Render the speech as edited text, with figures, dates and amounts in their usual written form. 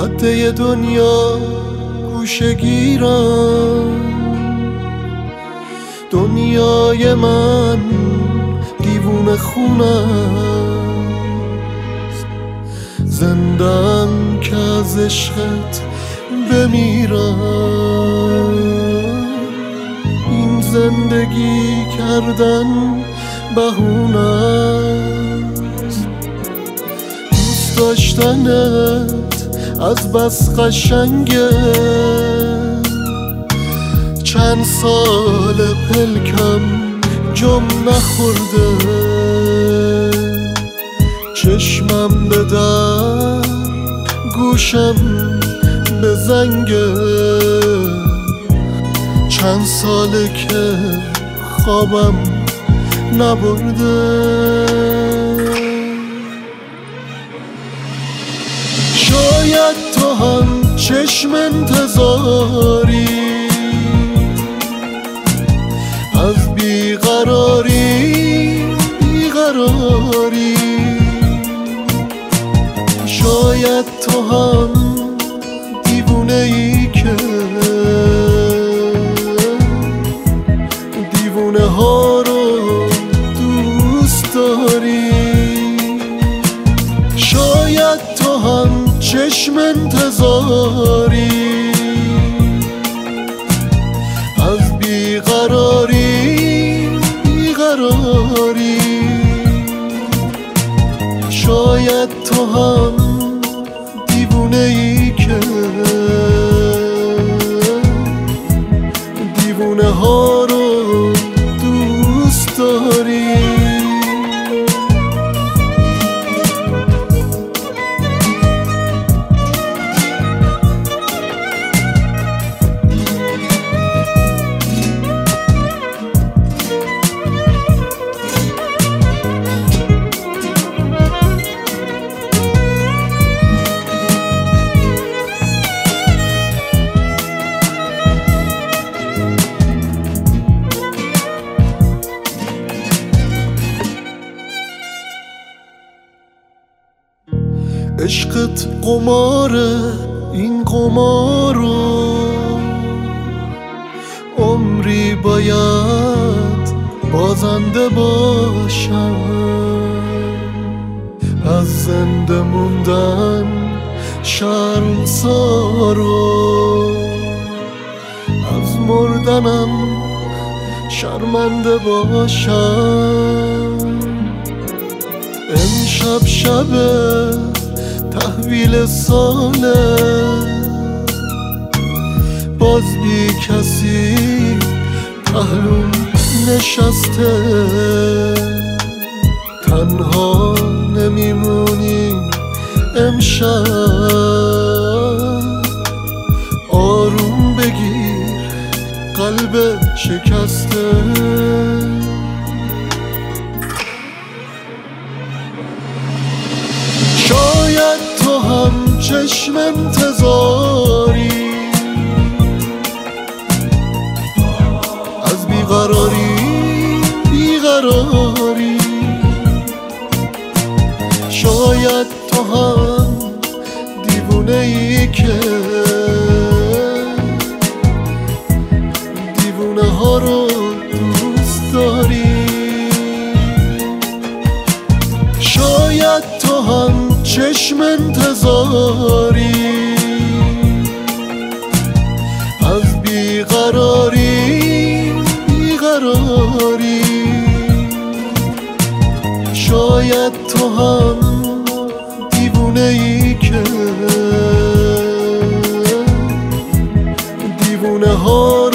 خطه دنیا گوشه گیرم، دنیای من دیوونه خونست، زندم که از عشقت بمیرم. این زندگی کردن بهونه‌ست، دوست داشتنت از بس قشنگه. چند سال پلکم جم نخورده، چشمم به در گوشم به زنگه. چند ساله که خوابم نبرده. شاید تو هم چشم انتظاری از بیقراری، شاید تو هم دیوونه ای که دیوونه ها رو دوست داری. شاید تو هم چشم انتظاری از بیقراری، شاید تو هم دیوونه ای که دیوونه ها رو دوست داری. عشقت قماره، این قمارو عمری باید بازنده باشم. از زنده موندن شرمسارو، از مردنم شرمنده باشم. امشب شب تحویل ساله، باز بی کسی پهلوم نشسته. تنها نمیمونیم امشب، آروم بگیر قلب شکسته. شاید تو هم چشم انتظاری از بیقراری، شاید تو هم دیوونه ای که دیوونه ها رو دوست داری. شاید تو هم چشم انتظاری از بیقراری، شاید تو هم دیوونه ای که دیوونه ها